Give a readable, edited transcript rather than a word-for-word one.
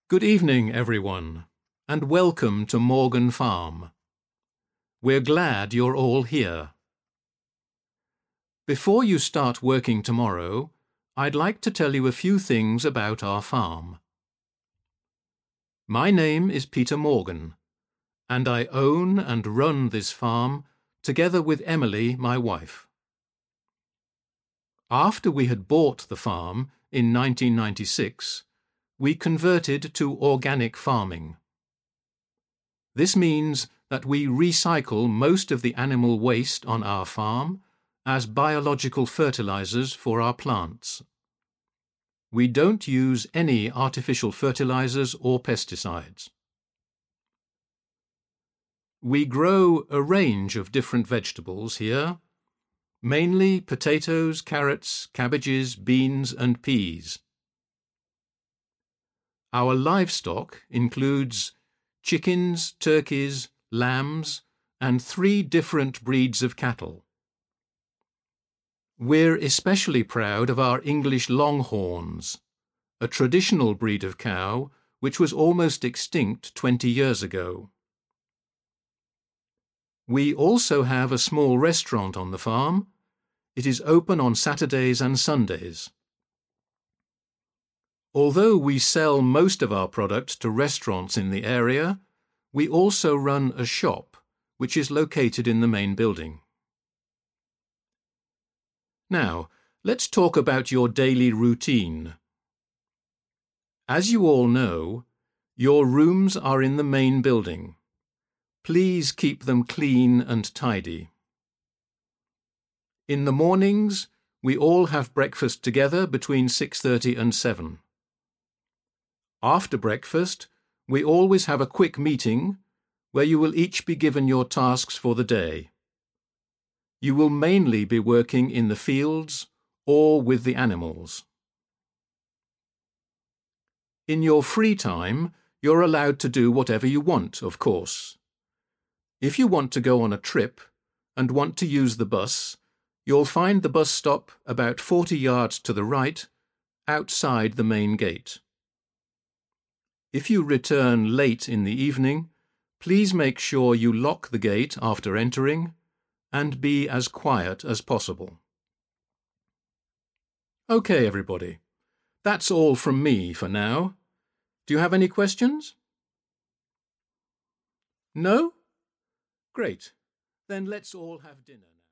Good evening, everyone, and welcome to Morgan Farm. We're glad you're all here. Before you start working tomorrow, I'd like to tell you a few things about our farm. My name is Peter Morgan, and I own and run this farm together with Emily, my wife. After we had bought the farm in 1996, we converted to organic farming. This means that we recycle most of the animal waste on our farm as biological fertilizers for our plants. We don't use any artificial fertilizers or pesticides. We grow a range of different vegetables here, mainly potatoes, carrots, cabbages, beans and peas. Our livestock includes chickens, turkeys, lambs, and 3 different breeds of cattle. We're especially proud of our English Longhorns, a traditional breed of cow which was almost extinct 20 years ago. We also have a small restaurant on the farm. It is open on Saturdays and Sundays. Although we sell most of our product to restaurants in the area, we also run a shop which is located in the main building. Now, let's talk about your daily routine. As you all know, your rooms are in the main building. Please keep them clean and tidy. In the mornings, we all have breakfast together between 6:30 and 7. After breakfast, we always have a quick meeting where you will each be given your tasks for the day. You will mainly be working in the fields or with the animals. In your free time, you're allowed to do whatever you want, of course. If you want to go on a trip and want to use the bus, you'll find the bus stop about 40 yards to the right, outside the main gate. If you return late in the evening, please make sure you lock the gate after entering and be as quiet as possible. Okay, everybody. That's all from me for now. Do you have any questions? No? Great. Then let's all have dinner now.